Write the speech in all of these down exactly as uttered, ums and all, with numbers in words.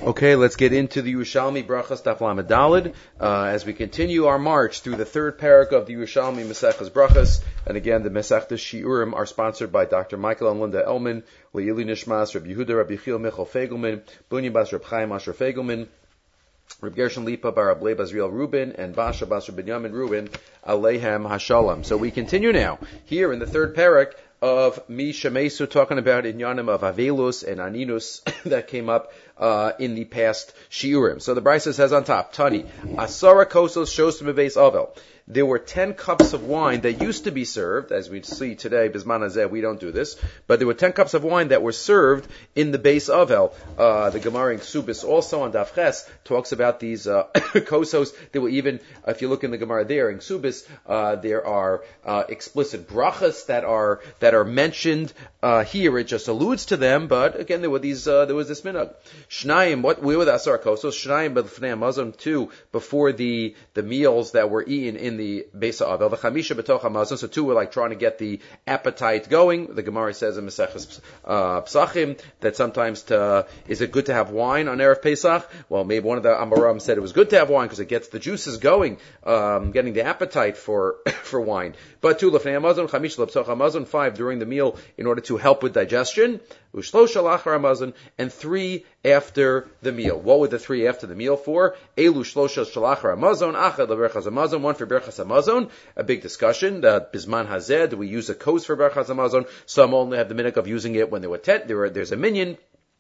Okay, let's get into the Yerushalmi Brachas Daf Lamed Daled uh, as we continue our march through the third parak of the Yerushalmi Masechtas Brachas. And again, the Masechtas Shiurim are sponsored by Doctor Michael and Linda Elman, Leili Nishmas, Rabbi Yehuda, Rabbi Chil Michal Fegelman, Bunyan Bas Reb Chaim Asher Fegelman, Reb Gershon Lipa Bar Ablei Bazriel Rubin, and Basha Basra Binyamin Rubin, Alehem Hashalom. So we continue now here in the third parak of Mi Shemesu, talking about Inyanim of Avelus and Aninus that came up uh, in the past Shiurim. So the Brisa says on top, Tani, Asara Kosos Shosim Beis Avel. There were ten cups of wine that used to be served, as we see today, Bisman Hazeh, we don't do this, but there were ten cups of wine that were served in the Beis Avel. Uh, the Gemara in Ksubis also on Daf Ches talks about these uh, kosos. There were even, if you look in the Gemara there in Ksubis, uh, there are uh, explicit brachas that are that are mentioned uh, here. It just alludes to them, but again, there were these. Uh, there was this minhag. Shnayim, what we were the Asar kosos. Shnayim b'lfnei Hamazon, two before the the meals that were eaten in the Beis Avel, the Chamisha b'toch Hamazon, so two were like trying to get the appetite going. The Gemara says in Maseches uh, Psachim that sometimes to, is it good to have wine on Erev Pesach? Well, maybe one of the Amoram said it was good to have wine because it gets the juices going, um, getting the appetite for for wine. But two l'fnei Hamazon, Chamisha b'toch Hamazon, five during the meal in order to help with digestion. Ushlosh lachar Hamazon, and three after the meal. What were the three after the meal for? Elu shlosha shalachar Hamazon, achad leberchas Hamazon, one for berchas Hamazon. A big discussion. The Bisman Hazeh, do we use a kos for berchas Hamazon? Some only have the minhag of using it when there were ten. There were, there's a minyan,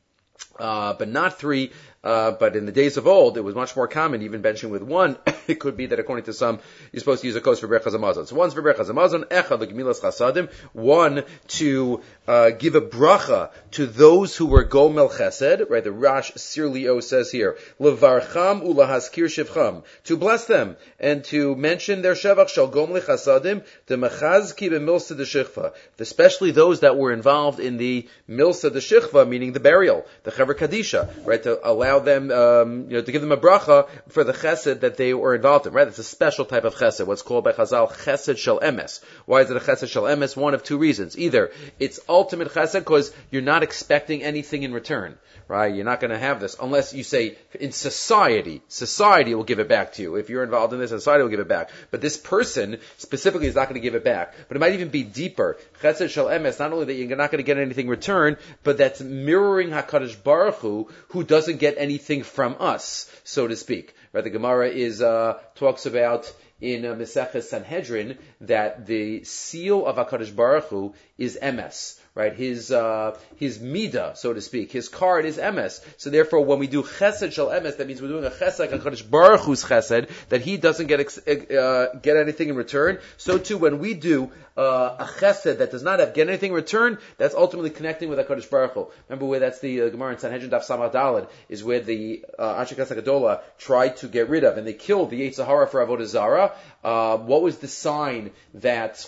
uh, but not three. Uh, but in the days of old, it was much more common, even benching with one. It could be that according to some, you're supposed to use a kos for berchas Hamazon. So one's for berchas Hamazon, echad legemilas chasadim, one to uh, give a bracha to those who were gomel chesed, right? The Rash Sirlio says here, levarcham ulahaskir shivcham, to bless them and to mention their shevach shal gomel chasadim, the mechazki b'milsa de shichva, especially those that were involved in the milsa de shichva, meaning the burial, the chaver kadisha, right? To allow them, um, you know, to give them a bracha for the chesed that they were involved in, right? It's a special type of chesed, what's called by Chazal chesed shel emes. Why is it a chesed shel emes? One of two reasons. Either it's ultimate chesed because you're not expecting anything in return, right? You're not going to have this unless you say in society, society will give it back to you. If you're involved in this, society will give it back. But this person specifically is not going to give it back. But it might even be deeper. Chesed shel emes, not only that you're not going to get anything in return, but that's mirroring HaKadosh Baruch Hu, who doesn't get anything from us, so to speak. Right? The Gemara is uh, talks about in uh, Maseches Sanhedrin that the seal of HaKadosh Baruch Hu is emes. Right, his uh, his midah, so to speak, his card is emes. So therefore, when we do chesed shel emes, that means we're doing a chesed like HaKadosh Baruch Hu's chesed, that he doesn't get ex- uh, get anything in return. So too, when we do uh, a chesed that does not have get anything in return, that's ultimately connecting with HaKadosh Baruch Hu. Remember where that's the uh, Gemara in Sanhedrin Daf Samach Daled is where the uh, Anshe Knesset Gedola tried to get rid of, and they killed the Yetzer Hara for Avodah Zarah. Uh, what was the sign that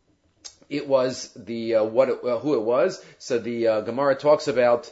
it was the uh, what it, uh, who it was? So the uh, Gemara talks about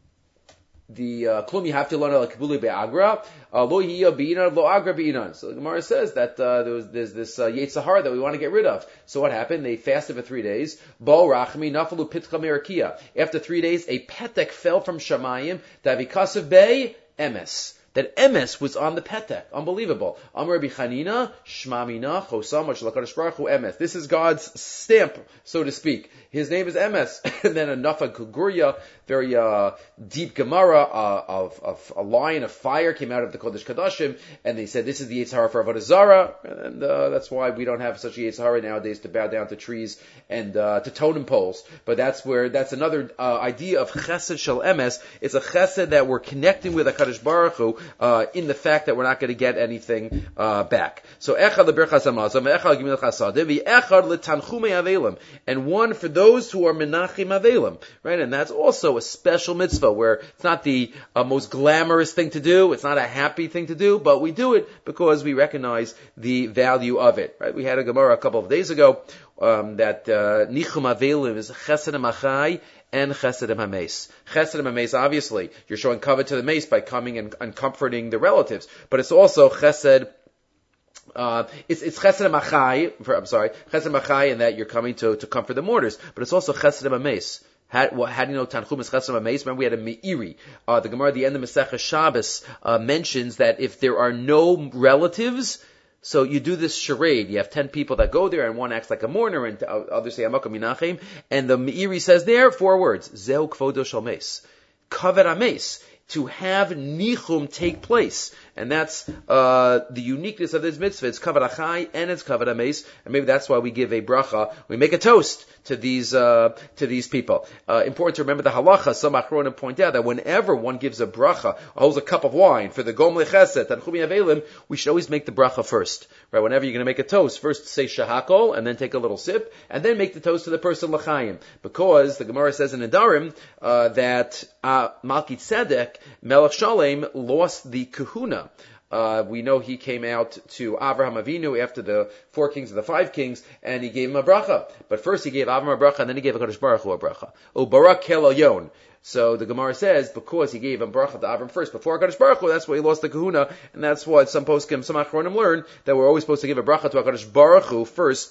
the klum yihavtilana l'kibuli be'agra lo hiya be'inan lo agra be'inan. So the Gemara says that uh, there was there's this uh, Yetzer Hara that we want to get rid of. So what happened? They fasted for three days. Bo rachmi nafalu pitcha me'arkia. After three days, a petek fell from Shamayim davikasav bei emes. That emes was on the petek. Unbelievable. Amar Rabbi Chanina, Shmamina, Chosam, Shalakadosh Baruch Hu, emes. This is God's stamp, so to speak. His name is emes. And then a Nafa Kuguria, very uh, deep Gemara uh, of, of a lion of fire came out of the Kodesh Kadashim, and they said this is the Yetzer Hara for Avodah Zarah, and uh, that's why we don't have such a Yetzer Hara nowadays to bow down to trees and uh, to totem poles. But that's where that's another uh, idea of Chesed Shel Emes. It's a Chesed that we're connecting with HaKadosh Baruch Hu uh, in the fact that we're not going to get anything uh, back. So Echad leBerchas Hamazon, Echad Gemilas Chasadim, Echad leTanchumei Avelim, and one for those who are Menachim Avelim, right? And that's also a special mitzvah where it's not the uh, most glamorous thing to do, it's not a happy thing to do, but we do it because we recognize the value of it, right? We had a Gemara a couple of days ago um, that uh, Nichum Avelim is Chesed Machai and Chesed Hames. Chesed Hames, obviously, you're showing covet to the mace by coming and, and comforting the relatives, but it's also Chesed Uh, it's, it's Chesed Machai, I'm sorry, Chesed Machai in that you're coming to, to comfort the mourners, but it's also Chesed Hames. How, well, how do you know Tanchumas Chesam Ameis? Remember we had a Meiri. Uh, the Gemara at the end of Masechah Shabbos uh, mentions that if there are no relatives, so you do this charade. You have ten people that go there, and one acts like a mourner, and others say Amakam Minachem. And the Meiri says there four words: Zeu Kvodo Shel Meis, Kavod Ameis, to have nichum take place. And that's uh, the uniqueness of this mitzvah. It's kavod achai and it's kavod ameis, and maybe that's why we give a bracha. We make a toast to these uh, to these people. Uh, important to remember the halacha. Some achronim point out that whenever one gives a bracha, holds a cup of wine for the gomle chesed and chumi avelim, we should always make the bracha first. Right? Whenever you're going to make a toast, first say shahakol and then take a little sip, and then make the toast to the person l'chaim, because the Gemara says in Nedarim uh, that uh, Malki Tzedek Melech Shalem lost the kahuna. Uh, we know he came out to Avraham Avinu after the four kings of the five kings, and he gave him a bracha. But first he gave Avraham a bracha, and then he gave HaKadosh Baruch Hu a bracha. O Barak Kel Yon. So the Gemara says, because he gave him bracha to Avram first before HaKadosh Baruch Hu, that's why he lost the kahuna, and that's what some poskim, some achronim learn, that we're always supposed to give a bracha to HaKadosh Baruch Hu first,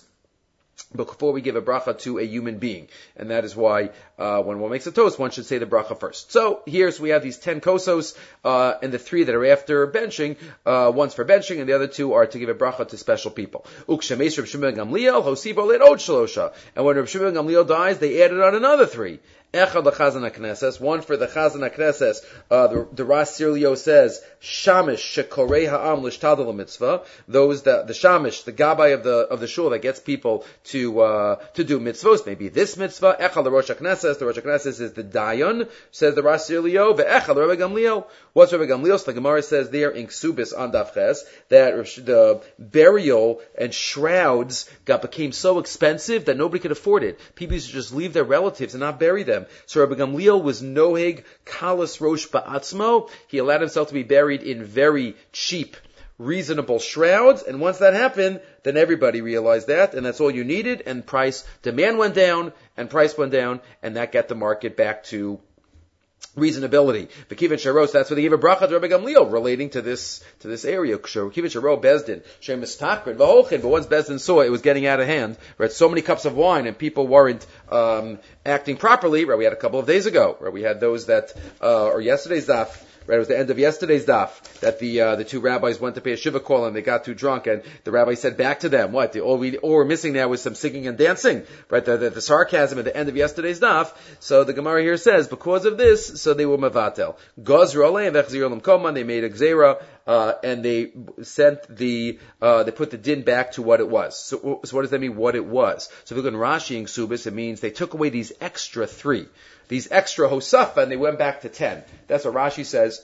before we give a bracha to a human being. And that is why uh, when one makes a toast, one should say the bracha first. So here so we have these ten kosos, uh, and the three that are after benching, uh, one's for benching, and the other two are to give a bracha to special people. Ukshemesh Reb Shimon ben Gamliel, Hosibo Leit Od Shlosha. And when Reb Shimon ben Gamliel dies, they added on another three. Echad lechazan HaKnesses, one for the chazan HaKnesses. Uh, the, the Ras Sirlio says, Shamish shekorei ha'am l'shtadel mitzvah. Those that, the Shamish, the Gabbai of the, of the shul that gets people to, uh, to do mitzvahs. Maybe this mitzvah. Echad l'rosh HaKnesses. The Rosh HaKnesses is the Dayan, says the Ras Sirlio. Ve'echad l'Rebbe Gamliel. What's Rebbe Gamliel? So the Gemara says there in Ksubis on Daf Ches, that the burial and shrouds got, became so expensive that nobody could afford it. People used to just leave their relatives and not bury them. So Rabbi Gamliel was noheg kalas rosh ba'atzmo. He allowed himself to be buried in very cheap, reasonable shrouds. And once that happened, then everybody realized that, and that's all you needed. And price, demand went down, and price went down, and that got the market back to reasonability. The Kivin Sharos, that's why they gave a bracha to Rabbi Gamliel relating to this to this area. Kivin Sharo Bezdin, Shemis Takrin, V'holchin. But once Bezdin saw it was getting out of hand, right? So many cups of wine and people weren't um, acting properly. Right? We had a couple of days ago, right? We had those that, uh, or yesterday's daf. Right, it was the end of yesterday's daf that the uh, the two rabbis went to pay a shiva call and they got too drunk, and the rabbi said back to them, what? The, all, we, all we're missing now is some singing and dancing. Right, the, the, the sarcasm at the end of yesterday's daf. So the Gemara here says, because of this, so they were mavatel. Gozru aleim v'echzir olam koman. They made a gzeira, uh, and they sent the uh, they put the din back to what it was. So, so what does that mean? What it was? So if you look in Rashi in Ksubis, it means they took away these extra three. These extra hosafa, and they went back to ten. That's what Rashi says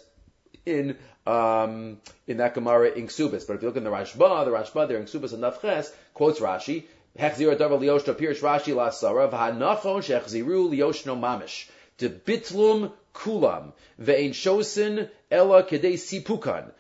in um, in that Gemara in Ksubis. But if you look in the Rashba, the Rashba there in Ksubis and Nafches quotes Rashi. Hechzir adavar liyoshno pirish Rashi lasara v'hanachon shechziru liyoshno mamish de bitlum kulam ve'ein shosin ella kedei sipukan.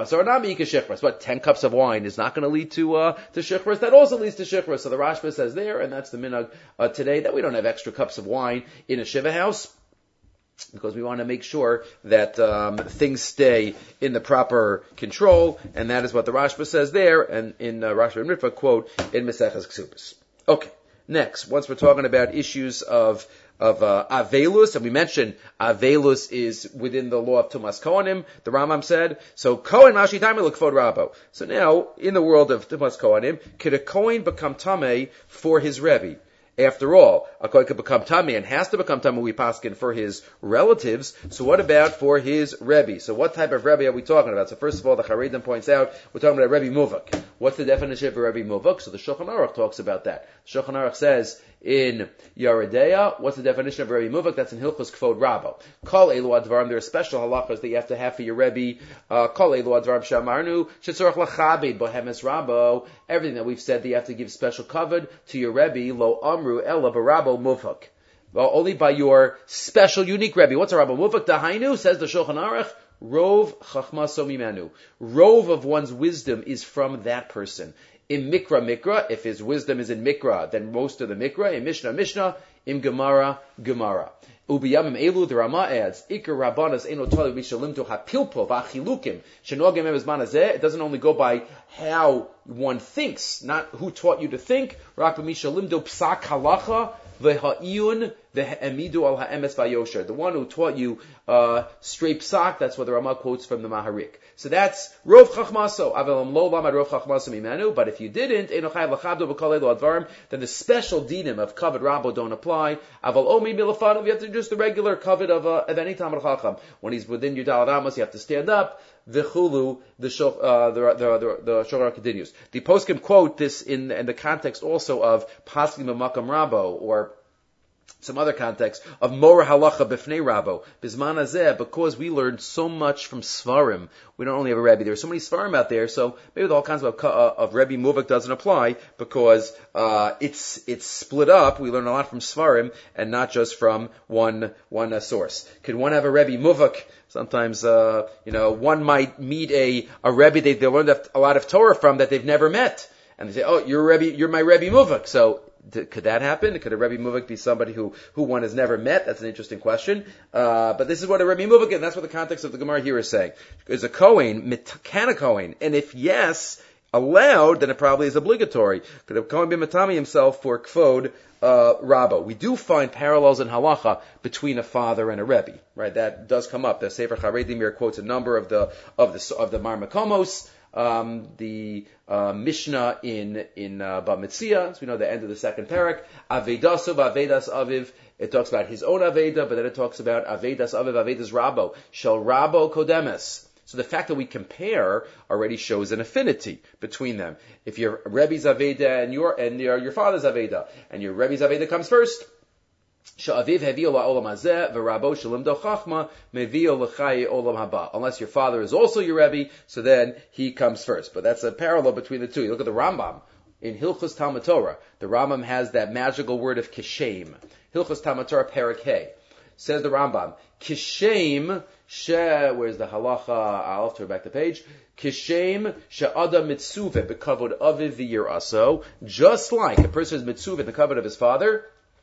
But ten cups of wine is not going to lead to uh, to shechras. That also leads to shechras. So the Rashba says there, and that's the minhag uh, today, that we don't have extra cups of wine in a shiva house, because we want to make sure that um, things stay in the proper control, and that is what the Rashba says there, and in uh, Rashba and Ritva quote in Maseches Ksubis. Okay, next, once we're talking about issues of of uh, Avelus, and we mentioned Avelus is within the law of Tumas Kohanim, the Rambam said. So Kohen Mashi Taimei L'Kvod Rabbo. So now, in the world of Tumas Kohanim, could a Kohen become Tamei for his Rebbe? After all, a Kohen could become Tamei and has to become Tamei, we paskin, for his relatives. So what about for his Rebbe? So what type of Rebbe are we talking about? So first of all, the Charedim points out, we're talking about Rebbe Muvak. What's the definition of a Rebbe Muvak? So the Shulchan Aruch talks about that. The Shulchan Aruch says, in Yeridea, what's the definition of Rebbe Muvak? That's in Hilchos Kvod Rabbo. Kol Elu Advarim, there are special halachas that you have to have for your Rebbe. Uh, Kol Elu Advarim Shamarnu, Shetzorach Lachabed, Bohemes Rabbo. Everything that we've said that you have to give special kavod to your Rebbe, Lo Amru Ela Barabbo Muvak. Well, only by your special, unique Rebbe. What's a Rabbo Muvak? Dahainu, says the Shulchan Aruch, Rov Chachmaso Mimanu. Rov of one's wisdom is from that person. In Mikra, Mikra, if his wisdom is in Mikra, then most of the Mikra. In Mishnah, Mishnah. In Gemara, Gemara. Ubiyamim Elu, the Rama adds, Iker Rabbanas Eno Tali Mishalimto Hapilpo Vachilukim Shenogem Emezmanazeh. It doesn't only go by how one thinks, not who taught you to think. Rak Mishalimdo Psak Halacha Veha'iyun the emidu al ha'emes vayosher, the one who taught you uh, straight psak. That's what the Rama quotes from the Maharik. So that's rov chachmaso. Avelam lo lamad rov chachmaso mimenu. But if you didn't, eno chayav lachabdo b'kol elu advarim, then the special dinim of kavod rabo don't apply. Aval omi milafanav, you have to do just the regular kavod of uh, of any Talmid Chacham. When he's within your daled amos, you have to stand up. The chulu, the shul, uh, the the the, the shulchan continues. The poskim quote this in in the context also of paskim b'makam rabo, or some other context of Mora Halacha B'fnei Rabo. Bisman Hazeh, because we learned so much from Svarim, we don't only have a Rebbe. There are so many Svarim out there, so maybe all kinds of, uh, of Rebbe Muvak doesn't apply, because uh, it's it's split up. We learn a lot from Svarim, and not just from one one uh, source. Could one have a Rebbe Muvak? Sometimes, uh, you know, one might meet a, a Rebbe they, they learned a lot of Torah from that they've never met. And they say, oh, you're a Rebbe, you're my Rebbe Muvak. So, could that happen? Could a Rebbe Muvak be somebody who, who one has never met? That's an interesting question. Uh, but this is what a Rebbe Muvak is, and that's what the context of the Gemara here is saying. Is a Kohen, can a Kohen? And if yes, allowed, then it probably is obligatory. Could a Kohen be Matami himself for Kfod, uh, Rabbo? We do find parallels in Halacha between a father and a Rebbe, right? That does come up. The Sefer Charedim here quotes a number of the, of the, of the Mar Makomos. Um, the uh, Mishnah in in uh, Bamitzia, so we know the end of the second parak. Avedasav, Avedas Aviv. It talks about his own Aveda, but then it talks about Avedas Aviv, Avedas Rabbo. Shel Rabbo Kodemes. So the fact that we compare already shows an affinity between them. If your Rebbe's Aveda and your and your, your father's Aveda, and your Rebbe's Aveda comes first, unless your father is also your Rebbe, so then he comes first. But that's a parallel between the two. You look at the Rambam in Hilchos Talmud Torah. The Rambam has that magical word of kishem. Hilchos Talmud Torah Perek Hey. Says the Rambam, kishem she. Where's the halacha? I'll have to go back the page. Kishem she'ada mitzuve bekavod aviv v'yiraso. Just like a person is mitzuve in the kavod of his father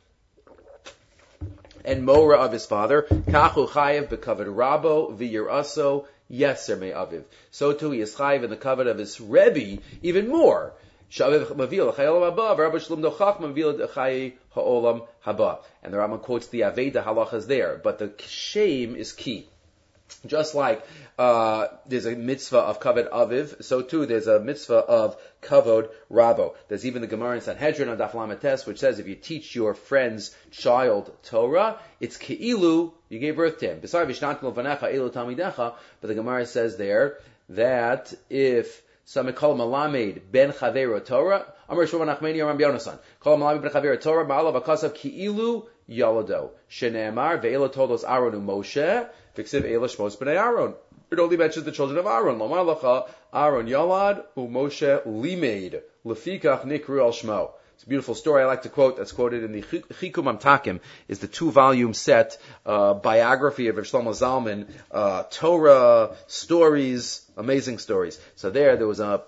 and Mora of his father, Kachu Chayev bekavod Rabo v'yiraso yeser me aviv. So too he is Chayev in the kavod of his Rebbe even more. Shaviv mavil chayei olam haba, Rabbi Shalom Dochach mavil chayei ha'olam haba. And the Rambam quotes the Aveda halachas there, but the shame is key. Just like uh, there's a mitzvah of kavod aviv, so too there's a mitzvah of kavod rabo. There's even the Gemara in Sanhedrin on Daf Lamed Tes, which says if you teach your friend's child Torah, it's keilu you gave birth to him. Besides vishnantim levanecha elu talmidecha, but the Gemara says there that if some call malamed ben chavero Torah, Amar Shmuel Nachmani Amar Yonasan, call malamed ben chavero Torah, ma'alav akasav keilu yalado sheneemar ve'ela todos Aaron u'Moshe. Fixiv Eila Shmos B'nai Aaron. It only mentions the children of Aaron. Lomar Lacha, Aaron Yalad, u'Moshe Limeid. Lefikach Nikru Al Shmo. It's a beautiful story I like to quote, that's quoted in the Chikum Amtakim, is the two-volume set, uh, biography of Rav Shlomo Zalman, uh, Torah, stories, amazing stories. So there, there was a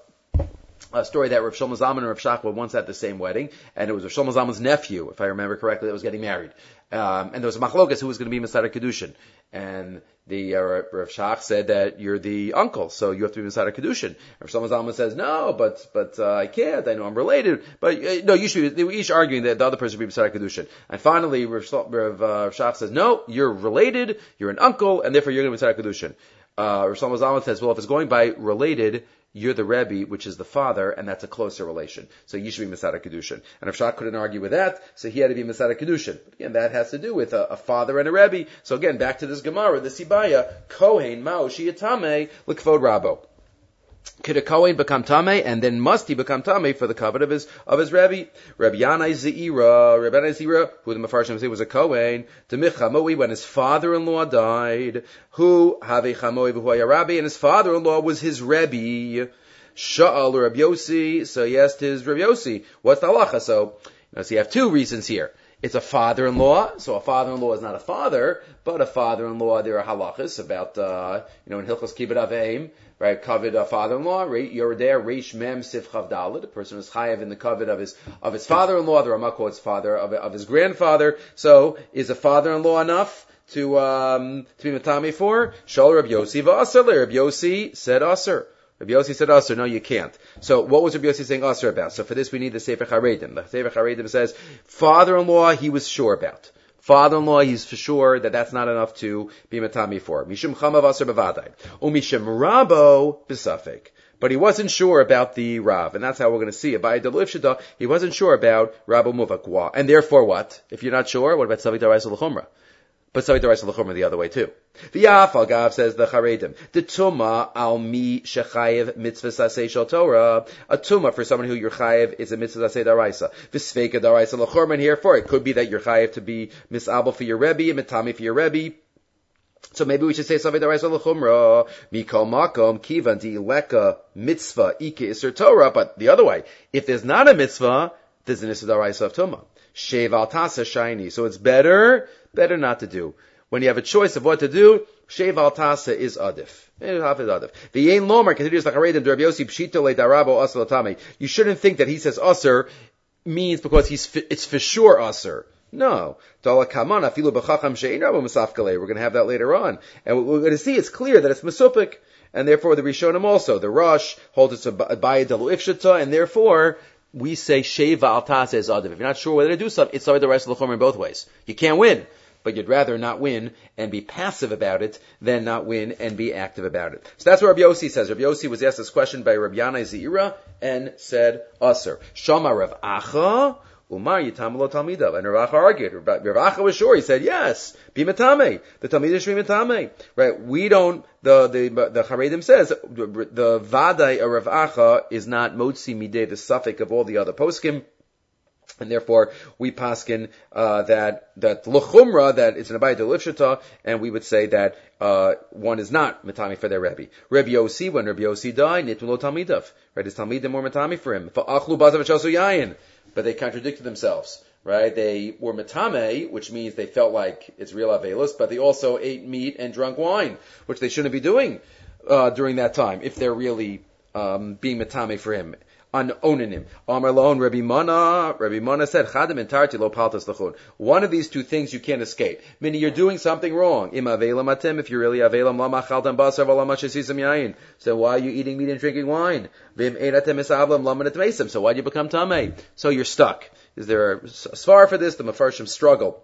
A story that Rav Shlomo Zalman and Rav Shach were once at the same wedding, and it was Rav Shlomo Zalman's nephew, if I remember correctly, that was getting married. Um, and there was a machlokas who was going to be Masada Kedushin. And the uh, Rav Shach said that you're the uncle, so you have to be Masada Kedushin. Rav Shlomo Zalman says, no, but but uh, I can't, I know I'm related. But uh, no, you should, they were each arguing that the other person would be Masada Kedushin. And finally, Rav, Rav, uh, Rav Shach says, no, you're related, you're an uncle, and therefore you're going to be Masada Kedushin. Uh, Rav Shlomo Zalman says, well, if it's going by related, you're the Rebbe, which is the father, and that's a closer relation. So you should be Masada Kedushin. And Rav Shach couldn't argue with that, so he had to be Masada Kedushin. But again, that has to do with a, a father and a Rebbe. So again, back to this Gemara, the Sibaya, Kohen Mao Shiyatame L'Kvod Rabo. Could a Kohen become Tameh, and then must he become Tameh for the covet of his of his Rebbe? Rabbi Yanai Zeira, Rabbi Yanai Zeira, who the Mefarshim say was a Kohen, to Chamoi when his father-in-law died, who have a Chamoi v'hu Rabbi, and his father-in-law was his Rebbe. Sha'al Rabbi Yossi, so he asked his Rabbi Yossi, what's the halacha? So, you know, so you have two reasons here. It's a father-in-law, so a father-in-law is not a father, but a father-in-law, there are halachas about, uh, you know, in Hilchos Kibbut Aveim, right, covet a father-in-law, you're there, Reish Mem Sif Chav Daled, the person is chayav in the covet of his, of his father-in-law, the Ramah quotes father, of, of his grandfather, so is a father-in-law enough to, um, to be matami for? Shal Rabbi Yossi v'asar, Rabbi Yossi said asar. Rabbi Yossi said asr, no you can't. So what was Rabbi Yossi saying asr about? So for this we need the Sefer Charedim. The Sefer Charedim says, father-in-law he was sure about. father-in-law, he's for sure that that's not enough to be matami for. Mishum chamav aser bevadai. Umishum rabo b'safek. But he wasn't sure about the Rav, and that's how we're going to see it. By Delifshita, he wasn't sure about Rabbi Muvakwa. And therefore what? If you're not sure, what about Savit Daraisa L'chumra? But Savit Daraisa L'chumra the other way too. The Yafal Gav says the Charedim. The Tuma al mi shechayev mitzvah sasei shel Torah. A Tuma for someone who you're chayev is a mitzvah sasei daraisa. V'sveika daraisa L'chumra, and herefore it could be that you're chayev to be misabel for your Rebbe, and mitami for your Rebbe. So maybe we should say Saved Daraisa L'chumra, Mikol Makom, Kivan Di Leka Mitzvah, Ike Isser Torah, but the other way, if there's not a mitzvah, there's an Isser Daraisa of Tumah. Shev Al Tasa Shiny. So it's better, better not to do. When you have a choice of what to do, Shev Al Tasa is Adif. V'yein Lomar, continues the Charedim, Rabbi Yossi, Pshito Le Darabo Asr Latame. You shouldn't think that he says Asr means because he's, it's for sure Asr. No. We're going to have that later on. And what we're going to see, it's clear that it's Mesupik, and therefore the Rishonim also. The Rosh holds it's a Bayit Dalu Ifshita, and therefore we say Sheva Al Tase is Adav. If you're not sure whether to do something, it's the rest of the Chumr in both ways. You can't win, but you'd rather not win and be passive about it than not win and be active about it. So that's what Rabbi Yossi says. Rabbi Yossi was asked this question by Rabbi Yanai Zeira and said, Aser. Shama Rav Acha, Umar Yitamalo Talmidav. And Rav Acha argued. Rav Acha was sure. He said, yes, be Matame. The Talmidah should be Matame. Right? We don't, the, the, the Charedim says, the, the Vadai of Rav Acha is not Motzi Midei, the suffix of all the other poskim. And therefore, we paskin, uh, that, that l'chumra, that it's an abayit d'lifshata, and we would say that, uh, one is not matami for their Rebbe. Rebbe Yossi, when Rebbe Yossi died, nitun lo talmidav. Right? His talmidim were matami for him. Fa'achlu bazav v'chasu yayin. But they contradicted themselves. Right? They were matame, which means they felt like it's real avelus, but they also ate meat and drank wine, which they shouldn't be doing, uh, during that time, if they're really, um, being matame for him. On onanim. Amar Lon, Rabbi Mana, Rabbi Mana said, Chadim entarti lo paltas lachun. One of these two things you can't escape. Meaning you're doing something wrong. Im avelam atem, if you're really avelam, lama chaltam basar, valama shesisam yayin. So why are you eating meat and drinking wine? Vim enatem esavlam, lama netmesim. So why do you become tamei? So you're stuck. Is there a svara for this? The Mefarshim struggle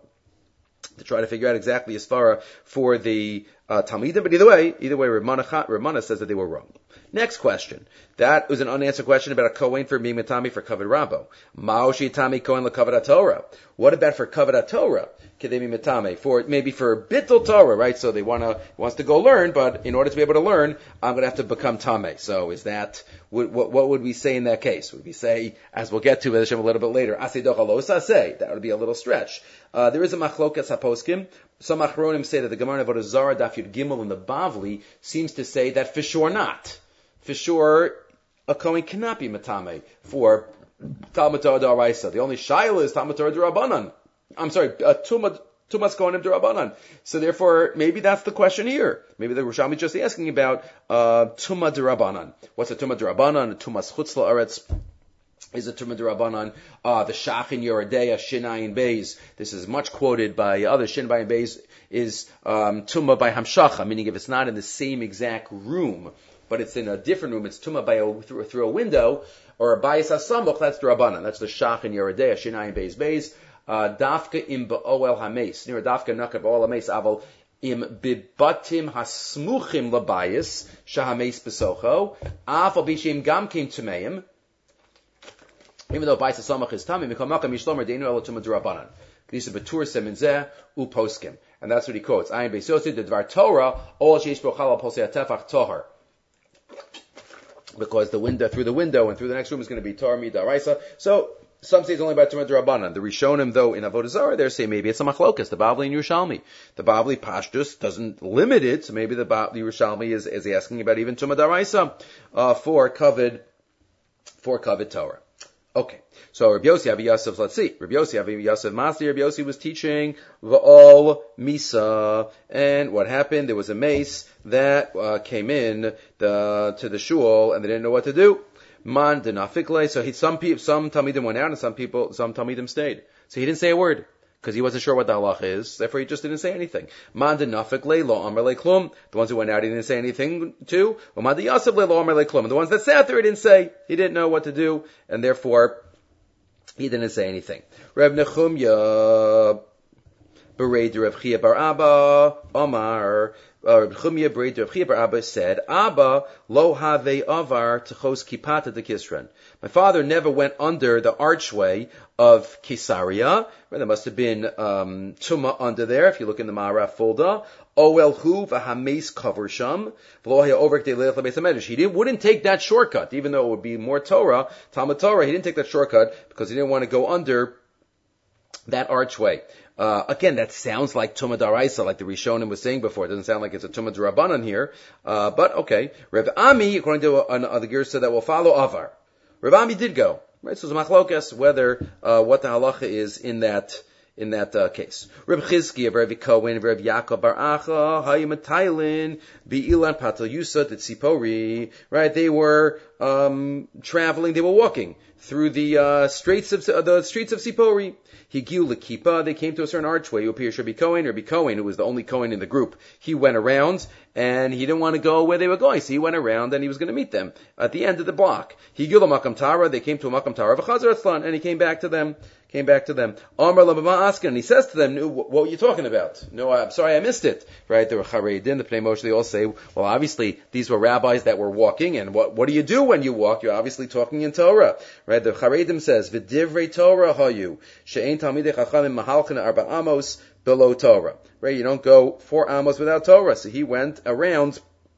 to try to figure out exactly a svara for the uh, Talmidim. But either way, either way, Ramana says that they were wrong. Next question. That was an unanswered question about a Kohen for being Matami for Kavod Rabbo. Ma'oshi Tami Kohen LeKavod Torah. What about for Kavod Torah? Could they be Matami? For, maybe for Bittul Torah, right? So they wanna, wants to go learn, but in order to be able to learn, I'm gonna have to become Tame. So is that, what, what would we say in that case? Would we say, as we'll get to a little bit later, Asei Dochalos Asei? That would be a little stretch. Uh, there is a Machlokas HaPoskim. Some Achronim say that the Gemara Avodah Zarah Daf Yud Gimel in the Bavli seems to say that for sure not. For sure, a Kohen cannot be Matame for Talmud Torah D'Oraisa. The only Shaila is Talmud Torah D'Rabbanan. I'm sorry, uh, Tumas Kohanim D'Rabbanan. So therefore, maybe that's the question here. Maybe the Rishonim just asking about uh, Tuma D'Rabbanan. What's a Tuma D'Rabbanan? Tumas Chutz La'aretz is a Tuma D'Rabbanan. Uh, the Shachin Yoredeya Shinayin Beis. This is much quoted by others. Shinayin Beis is um, Tuma by Hamshacha, meaning if it's not in the same exact room, but it's in a different room, it's Tuma by a, through, through a window, or a Bayis HaSamuch, that's the Rabbanan. That's the Shachin Yoredeya Shinayin Beis Beis. Uh, Dafka im Ba'oel HaMeis. Near Dafka Naka Ba'oel HaMeis, Aval im Bibatim HaSmuchim Labayis, Shahameis Besocho, Afal Bishim Gam Kim Tumeim. Even though Bayis HaSamuch is Tamim, Mikol Makam Yishlomer Deinu Elo Tuma D'Rabbanan. Kedisa B'tur Seminzeh U Poskim. And that's what he quotes. Ayin Beis Yossi, the Dvar Torah, Ol Sheish B'Chal Posei HaTefach Tohar. Because the window, through the window and through the next room is going to be Torah Midaraisa. So, some say it's only about Tumah D'Rabbanan. The Rishonim, though, in Avodah Zarah, they're saying maybe it's a Machlokas, the Bavli and Yerushalmi. The Bavli Pashtus doesn't limit it, so maybe the, ba- the Yerushalmi is, is asking about even Tumah D'Oraisa, uh, for Kavod, for Kavod Torah. Okay. So Rabbi Yossi Avi Yosef, let's see. Rabbi Yossi Avi Yosef Masli, Rabbi Yossi was teaching V'ol Misa. And what happened? There was a mace that uh, came in the, to the shul and they didn't know what to do. Man denafikle. So he, some people, some Talmidim went out and some people, some Talmidim stayed. So he didn't say a word because he wasn't sure what the halacha is. Therefore, he just didn't say anything. Man denafikle lo amar le klum. The ones who went out, he didn't say anything to. Man de yasef le lo amar le klum. And the ones that sat there, he didn't say. He didn't know what to do, and therefore he didn't say anything. Reb Nechumya Berei de Rav Chia bar Abba, Omar, uh, Rav Chumia Berei de Rav Chia bar Abba said, Abba lo have avar techos kipata de Kisran. My father never went under the archway of Caesarea. There must have been um, Tumah under there, if you look in the Ma'araf folder. Oelhu v'hameis kavarsham. He didn't, wouldn't take that shortcut, even though it would be more Torah, Talmud Torah. He didn't take that shortcut because he didn't want to go under that archway. Uh, again, that sounds like Tumah Daraisa, like the Rishonim was saying before. It doesn't sound like it's a Tumah D'Rabbanan here. Uh, but okay. Rav Ami, according to another Girsa that will follow, Avar. Rav Ami did go. Right? So it's machlokas whether, uh, what the halacha is in that, in that, uh, case. Rav Chizki, Rav Kohen, Rav Yaakov Bar Acha, Hayim Tailin, Be'ilan Patel Yusat, Tzipori. Right? They were, um, traveling, they were walking through the, uh, streets of, uh, the streets of Sipori. Higiu L'Kipa, they came to a certain archway. Who appears Rabbi Cohen, Rabbi Cohen, who was the only Cohen in the group. He went around, and he didn't want to go where they were going, so he went around, and he was going to meet them at the end of the block. Higiu L'Makam Tara, they came to a Makam Tara, V'chazar Atzlan, and he came back to them. Came back to them. Amar Labama Askin, and he says to them, what were you talking about? No, I'm sorry, I missed it. Right? There were Charedim, the Pnei Moshe, they all say, well, obviously, these were rabbis that were walking, and what, what do you do when you walk? You're obviously talking in Torah. Right? The Charedim says, V'divrei Torah hayu, she'ein talmidei chachamim mahalchin arba amos below Torah. Right? You don't go four amos without Torah. So he went around,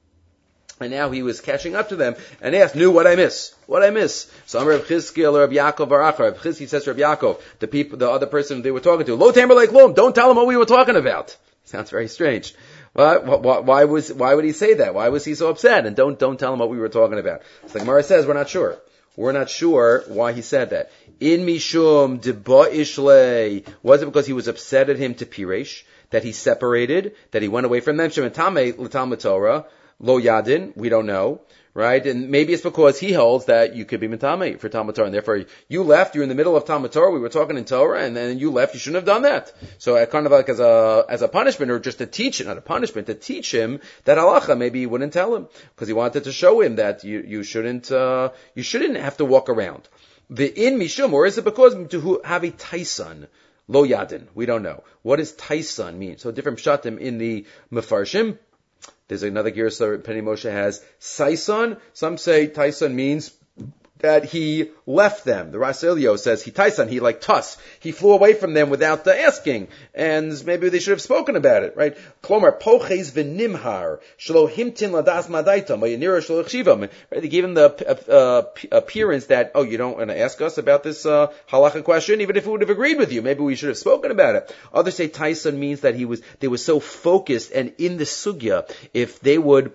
and now he was catching up to them and asked, "Knew what I miss? What I miss?" So I'm Rav Chizkiel or Rav Yaakov Barach. Rav Chizkiel says to Rav Yaakov, the people, the other person they were talking to, "Lo tamer like lom." Don't tell him what we were talking about. Sounds very strange. Why, why, why was why would he say that? Why was he so upset? And don't don't tell him what we were talking about. So the Gemara says we're not sure. We're not sure why he said that. In mishum deba ishle, was it because he was upset at him to Piresh, that he separated, that he went away from them? Shemetame l'talmud Torah. Lo Yadin, we don't know, right? And maybe it's because he holds that you could be Mitame for Talmud Torah, and therefore you left, you're in the middle of Talmud Torah, we were talking in Torah, and then you left, you shouldn't have done that. So uh, kind of like as a, as a punishment, or just to teach it, not a punishment, to teach him that halacha, maybe he wouldn't tell him, because he wanted to show him that you, you shouldn't, uh, you shouldn't have to walk around. The in Mishum, or is it because to have a Taisan? Lo Yadin, we don't know. What does Taisan mean? So different pshatim in the Mefarshim. There's another Girsa Pnei Moshe has Saison. Some say Taisan means that he left them. The Raselio says he Taisan, he like tuss. He flew away from them without the asking. And maybe they should have spoken about it, right? Klomar poches v'nimhar shelo himtin ladas madaitam v'yanira shelo chshivam. They gave him the uh, appearance that, oh, you don't want to ask us about this uh, halacha question, even if we would have agreed with you. Maybe we should have spoken about it. Others say Taisan means that he was they were so focused and in the sugya, if they would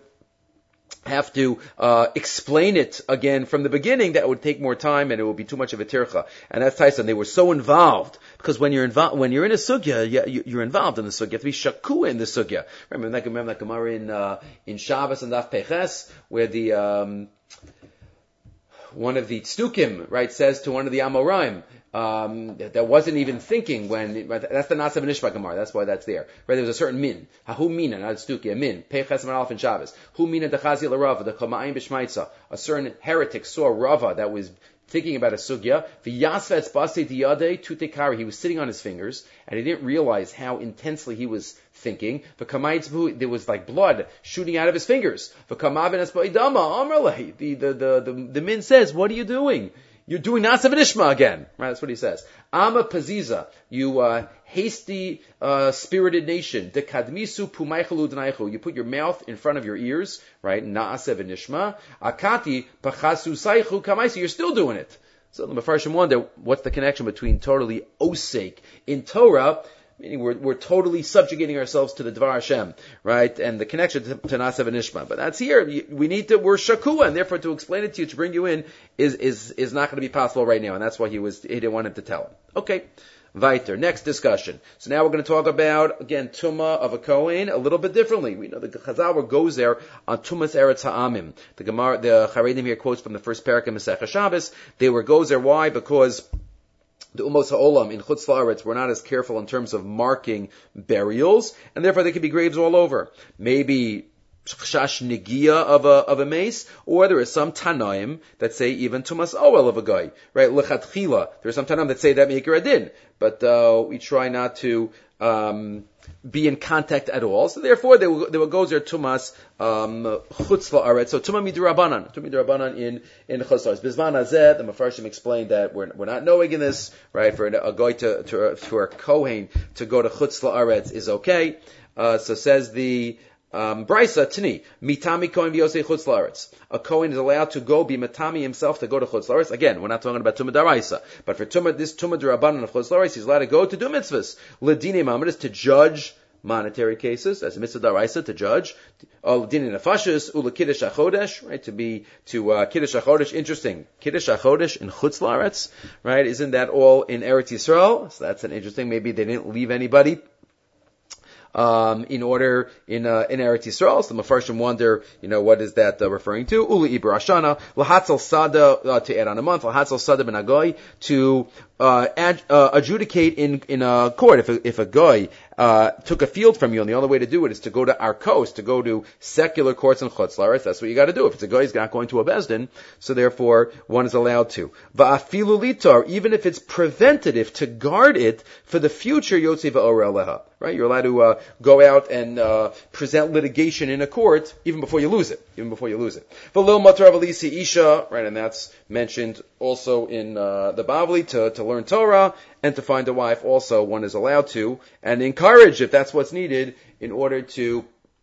have to uh, explain it again from the beginning, that would take more time and it would be too much of a tircha. And that's Tyson. They were so involved, because when you're involved, when you're in a sugya, you, you're involved in the sugya. You have to be shakua in the sugya. Remember that, remember that Gemara in uh, in Shabbos and Daf Peches, where the um, one of the Tzdukim, right, says to one of the Amoraim, um, that, that wasn't even thinking when, that's the Nasav Nishma Gemara, that's why that's there. Right, there was a certain min. Hu mina, not Tzduki, a min. Peches and Alf in Shabbos. Hu mina dechazi l'Rava, the Choma'im b'Shmaitza. A certain heretic saw Rava that was thinking about a sugya. V'yasvetz basi diyadei tutekari. He was sitting on his fingers, and he didn't realize how intensely he was thinking. V'kamaytzvu, there was like blood shooting out of his fingers. V'kamavin esba'idama amrlei. The the the the the min says, "What are you doing? You're doing Nasav Nishma again." Right, that's what he says. Ama paziza, you uh, hasty, uh, spirited nation. Dekadmisu pumaychalu d'naichu. You put your mouth in front of your ears, right? Nasav Nishma. Akati pachasu saichu kamaisi. You're still doing it. So the Mefarshim wonder, what's the connection between totally osek in Torah, meaning we're, we're totally subjugating ourselves to the Dvar Hashem, right? And the connection to, to Nasav and Nishma. But that's here. We need to, we're Shakua, and therefore to explain it to you, to bring you in, is, is, is not going to be possible right now. And that's why he was, he didn't want him to tell him. Okay. Weiter. Next discussion. So now we're going to talk about, again, Tumah of a Kohen a little bit differently. We know the Chazal goes there on Tumas Eretz Ha'amim. The Gemara, the Charedim here quotes from the first parak in Masechah Shabbos. They were goes there. Why? Because the Umos HaOlam in Chutz La'aretz were not as careful in terms of marking burials, and therefore there could be graves all over. Maybe chash negia of a of a mace, or there is some tanaim that say even tumas oel of a guy, right? Lechatchila. There are some tanaim that say that make a din, but uh, we try not to um, be in contact at all. So therefore, they will, they will go there tumas um, chutz la'aretz. So tuma midrabanan, tuma midrabanan in in chutz la'aretz. Bizman hazeh, the Mefarshim explained that we're we're not knowing in this, right? For a guy to to for a kohen to go to chutz la'aretz is okay. Uh, so says the Um, Brisa Tani Mitami Kohen v'Yosei Chutz La'aretz. A Kohen is allowed to go be Mitami himself to go to Chutz La'aretz. Again, we're not talking about Tumah Daraisa, but for Tumah, this Tumah Darabanan of Chutz La'aretz, he's allowed to go to do mitzvahs. Ledini Mamad is to judge monetary cases, as a mitzvah daraisa to judge. Ledini Nefashis Ula Kiddush HaChodesh, right? To be to uh, Kiddush HaChodesh. Interesting, Kiddush HaChodesh in Chutz La'aretz, right? Isn't that all in Eretz Yisrael? So that's an interesting. Maybe they didn't leave anybody. Um, in order, in, uh, in Eretz Yisrael. So the Mefarshim wonder, you know, what is that uh, referring to? Uli Iber Ashana, Lahatzal Sada, uh, to add on a month, Lahatzal Sada ben Agoy, to, uh, ad, uh, adjudicate in, in a court. If a, if a guy, uh, took a field from you, and the only way to do it is to go to our coast, to go to secular courts in Chutz La'aretz, that's what you gotta do. If it's a guy, he's not going to a Bezdin, so therefore, one is allowed to. Va'afilu litar, even if it's preventative to guard it for the future, Yotzi va'or eleha. Right? You're allowed to, uh, go out and, uh, present litigation in a court, even before you lose it. Even before you lose it. V'lo matar v'lisi isha, right, and that's mentioned also in, uh, the Bavli, to, to learn Torah, and to find a wife also, one is allowed to, and encourage, if that's what's needed, in order to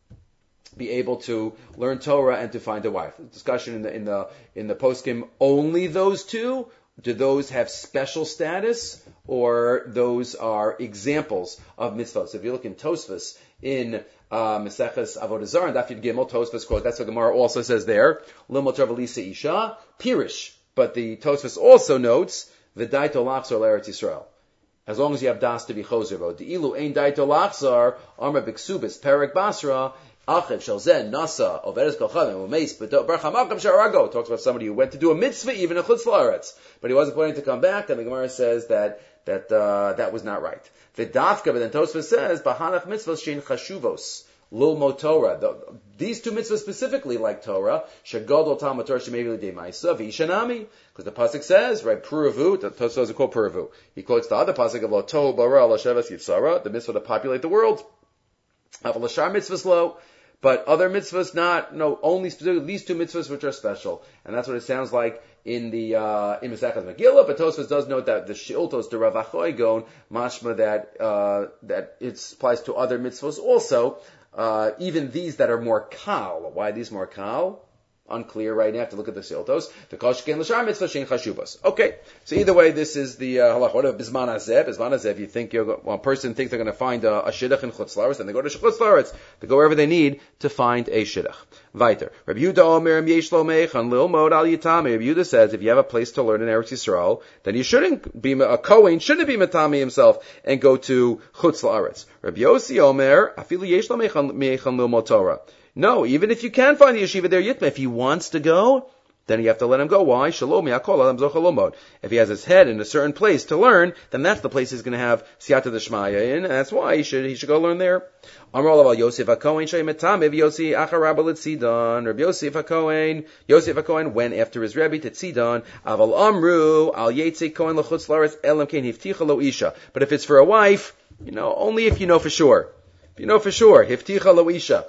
be able to learn Torah and to find a wife. Discussion in the, in the, in the poskim, only those two? Do those have special status, or those are examples of mitzvot? So if you look in Tosfos, in uh, Maseches Avodah Zarah, and Daf Yud Gimel, Tosfos quote, that's what Gemara also says there, Limot Ravalisa Isha, Pirish. But the Tosfos also notes, V'daito lachzor l'Eretz Yisrael. As long as you have das to be choser vo. De'ilu ein daito lachzor, Amar B'ksubis, Perek Basra, Achiv Shalzen Nasa Overes Kolchavim Umeis B'do Barchamakam Sharago talks about somebody who went to do a mitzvah even in Chutz La'aretz, but he wasn't planning to come back, and the Gemara says that that uh, that was not right. V'dafka, but then Tosfos says Bahanach mitzvos shein chashuvos lil mo Torah. The, these two mitzvahs specifically, like Torah, shegadol talmud Torah shemei l'dei ma'isa v'ishanami, because the pasuk says right puravu. The Tosfos doesn't quote puravu. He quotes the other pasuk of lo tohu bara lo sheves yitzara, the mitzvah to populate the world. Avalashar mitzvahs lo. But other mitzvahs not, no, only specifically these two mitzvahs which are special. And that's what it sounds like in the, uh, in Maseches Megillah, but Tosfos does note that the Shiltos, the Rav Achoy Gon, mashma that, uh, that it applies to other mitzvahs also, uh, even these that are more kal. Why are these more kal? Unclear right now. You have to look at the Siltos. The Koshken L'Shar Mitzvah Shein Chashubas. Okay. So either way, this is the uh, halach. What about Bizman Hazeh? Bizman Hazeh, you think you're, well, a person thinks they're going to find a, a shidduch in Chutz La'aretz, then they go to Chutz La'aretz. They go wherever they need to find a shidduch. Weiter. Rabbi Yehuda Omer Yesh Lo Meichan Lil Mod Al Yitami. Rabbi Yehuda says if you have a place to learn in Eretz Yisrael, then you shouldn't be a Kohen, shouldn't be Matami himself and go to Chutz La'aretz. Rabbi Yossi Omer Afilu Yesh Lo Meichan Lil Mod Torah. No, even if you can find the yeshiva there, Yitma, if he wants to go, then you have to let him go. Why? Shalom yakol adam zochalomod. If he has his head in a certain place to learn, then that's the place he's going to have siyata d'shmaya in, and that's why he should he should go learn there. Amar Rav Yosef HaKohen she'metamev Yosi acharabba l'tzidon. Rabbi Yosef HaKohen, Yosef HaKohen went after his Rebbe to Tzidon. Aval amru al yetzei kohen l'chutz la'aretz elam kein hifticha lo isha. But if it's for a wife, you know, only if you know for sure. If you know for sure, hifticha lo isha.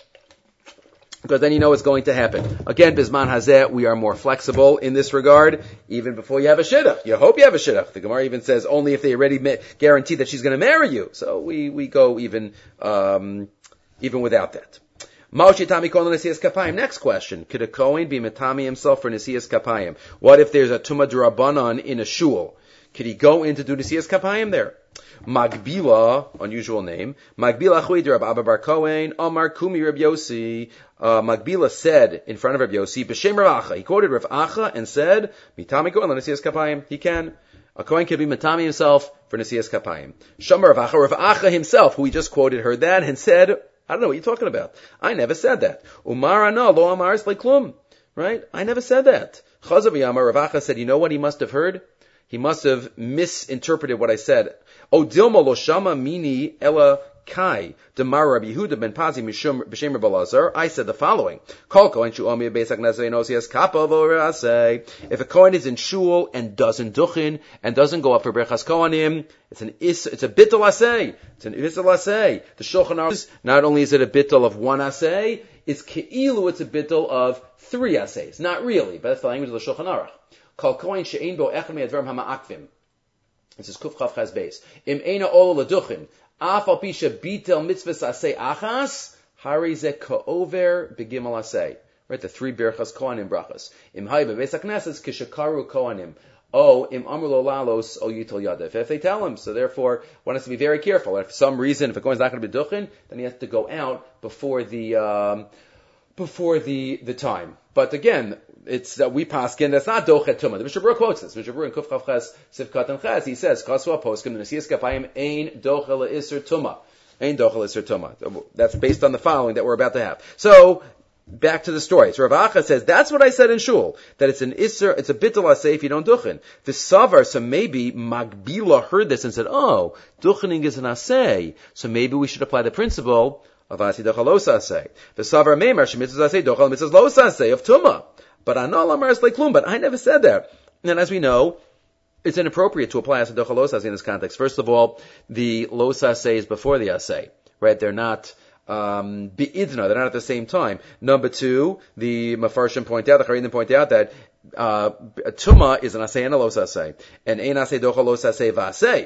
Because then you know what's going to happen. Again, Bizman Hazeh, we are more flexible in this regard, even before you have a shidduch. You hope you have a shidduch. The Gemara even says only if they already ma- guarantee that she's going to marry you. So we, we go even, um, even without that. Next question. Could a Kohen be Matami himself for Nesiyas Kapayim? What if there's a Tumah D'Rabbanan in a shul? Could he go in to do Nesiyas Kapayim there? Magbila, unusual name. Magbila Chuid Rab Abba Bar Kohen, Omar Kumi Rab Yossi. Uh, Magbila said in front of Rab Yossi, B'Shem Rav Acha. He quoted Rav Acha and said, Mitami Kohen Nesiyas Kapayim. He can. A Kohen can be Matami himself for Nesiyas Kapayim. Shamar Rav Acha. Rav Acha himself, who we just quoted, heard that and said, I don't know what you're talking about. I never said that. Umar Ana Lo Amar Klum. Right? I never said that. Chazav Yamar Rav Acha said, you know what he must have heard? He must have misinterpreted what I said. O Dilma Lo Shama Mini Ella Kai Demar Rabbi Yehuda ben Pazi Mishum B'Shem Rabbi Elazar. I said the following: Kol Kohen Shu'omi Beisak Nazay Nosias Kappa V'Orasei. If a Kohen is in shul and doesn't duchin and doesn't go up for Berachas Kohanim, it's an is it's a bittul asay. It's an bittul asay. The Shulchan Aruch, not only is it a bittul of one asay, it's keilu, it's a bittul of three asays. Not really, but that's the language of the Shulchan Aruch. Kol Kohen She'ein Bo Echad Me'advarim Hama'akvim. This is Kuf Chav Chaz Beis. Im Eina Olo L'Duchin. Af Al Pisha Bitel Mitzvahs Asay Achas. Hari Ze Ka'over B'Gimel Asay. Right, the three Berachas Kohanim brachas. Im Hay Bebeis HaKnesses Kishakaru Kohanim. Oh, Im Amru Lo Lalos O Yitel Yadav. If they tell him, so therefore one has to be very careful. If for some reason, if a Kohen is not going to be Duchin, then he has to go out before the um, before the the time. But again, it's that uh, we paskin that's not dochet tumah. The Mishnah Berurah quotes this. Mishnah Berurah in Kuf Chav Ches Sivkat and Ches, he says, "Kasva poskim nesias kapayim ein dochel iser tumah, ein dochel iser tumah." That's based on the following that we're about to have. So back to the story. So Rav Acha says that's what I said in shul, that it's an iser, it's a bittul asay if you don't duchen. The savar, so maybe Magbila heard this and said, "Oh, duchening is an asay, so maybe we should apply the principle of asi dochel los asay." The savar meimar shemitzvah asay dochel mitzvah los asay of tumah. But Anal Amar is like Klum, but I never said that. And as we know, it's inappropriate to apply Asadocha Losas in this context. First of all, the Losas is before the Asay, right? They're not um Bi'idna, they're not at the same time. Number two, the Mefarshim point out, the Charedim point out that uh Tuma is an Asay and a Losasay. And Ein Asay Docha Losasay V'Asay.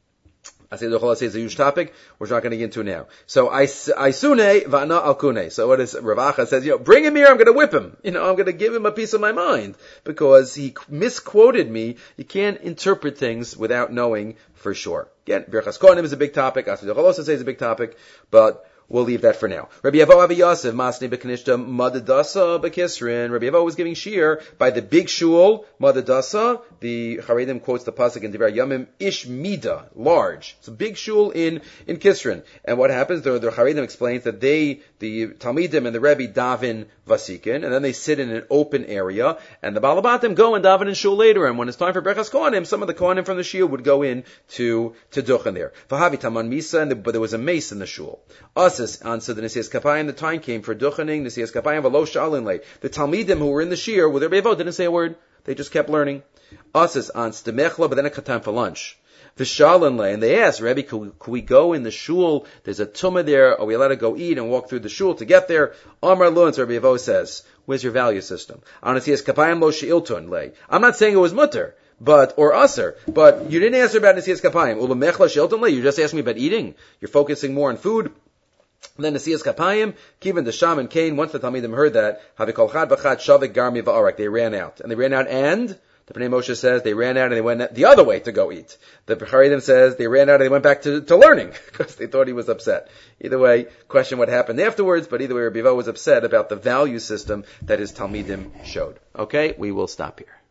Asay Docha Losasay is a huge topic, we're not going to get into now. So, Aisune Va'na Alkune. So what is, Rav Acha says, you know, bring him here, I'm going to whip him. You know, I'm going to give him a piece of my mind. Because he misquoted me. You can't interpret things without knowing for sure. Again, Berachas Kohanim is a big topic, Asay Docha Losasay is a big topic, but we'll leave that for now. Rabbi Yavo Avi Yosef, Masni B'Kanishta, Madadasa B'Kisrin. Rabbi Yavo was giving shir by the big shul, Madadasa. The Charedim quotes the pasuk in Divrei Yamim, Ish Mida, large. It's a big shul in, in Kisrin. And what happens, the, the Charedim explains that they, the Talmidim and the Rebbe daven Vasikin, and then they sit in an open area, and the Balabatim go and daven in shul later, and when it's time for Berachas Kohanim, some of the Kohanim from the shul would go in to, to Duchen there. Vahavi Taman Misa, and the, but there was a mace in the shul. Us answered the Nesias Kapayim, the time came for Duchening, Nesias Kapayim, V'lo Shalin Lei. The Talmidim who were in the shir with their Bevo didn't say a word. They just kept learning. Us answered the Mechla, but then it got time for lunch. The Shalin Lei, and they asked, Rabbi, could we, could we go in the shul? There's a tumah there. Are we allowed to go eat and walk through the shul to get there? Amar Lu, and Rabbi Yevo says, where's your value system? Nesias Kapayim Lo She'ilton Lei. I'm not saying it was mutter. But, or usser, but you didn't answer about Nesias Kapayim. Ula Mechla She'ilton Lei. You just asked me about eating. You're focusing more on food. And then Nesias Kapayim, Kivan the Sham and Cain, once the Talmidim heard that, Havikol Chad B'Chad Shavik Garmi Va'arak, they ran out. And they ran out and, the Pnei Moshe says, they ran out and they went the other way to go eat. The Charedim says, they ran out and they went back to, to learning, because they thought he was upset. Either way, question what happened afterwards, but either way, Rabbi Yevo was upset about the value system that his Talmidim showed. Okay, we will stop here.